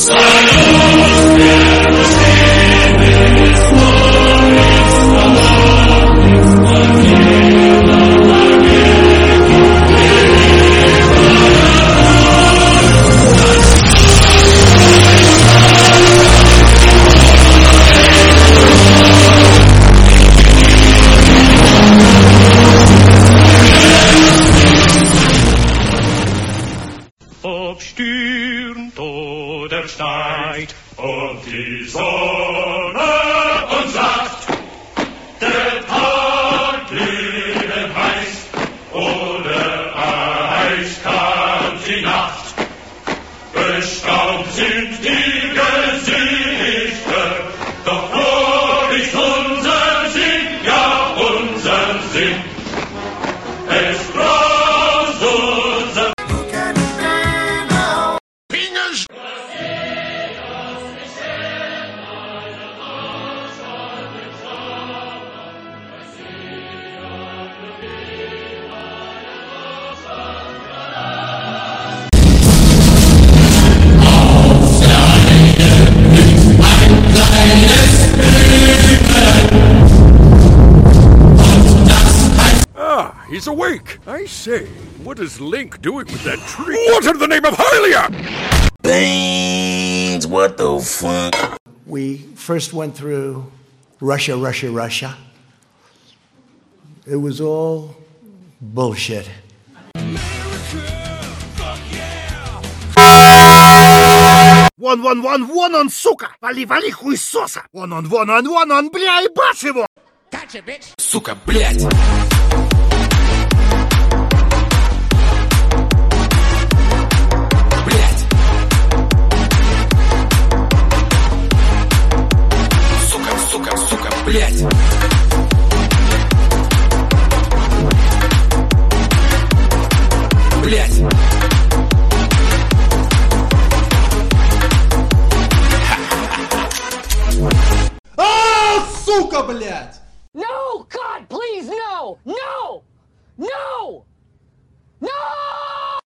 Ob stürmt oder schneit, ob die Sonne uns sagt, der Tag glühend heiß oder eiskalt die Nacht. Bestaubt sind die Gesichter, doch froh ist unser Sinn, ja unser Sinn. Es braust unser He's awake! I say, what is Link doing with that tree? What in the name of Hylia? Beans, what the fuck? We first went through Russia. It was all bullshit. Вон, он, сука! Вали, хуйсоса! Вон, бля, ебашь его! Сука, блядь! Сука, блядь! Блядь! А, сука, блядь! No! God, please, no! No! No! No!